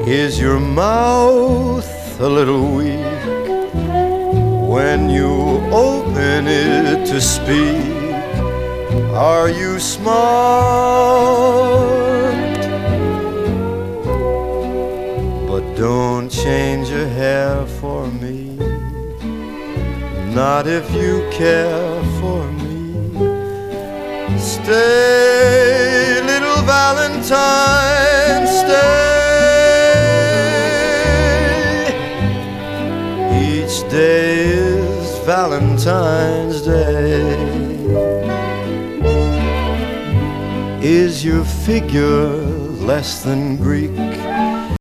Is your mouth a little weak when you open it to speak? Are you smart? But don't change your hair for me, not if you care for me. Stay, little Valentine, stay. Each day is Valentine's Day. Is your figure less than Greek?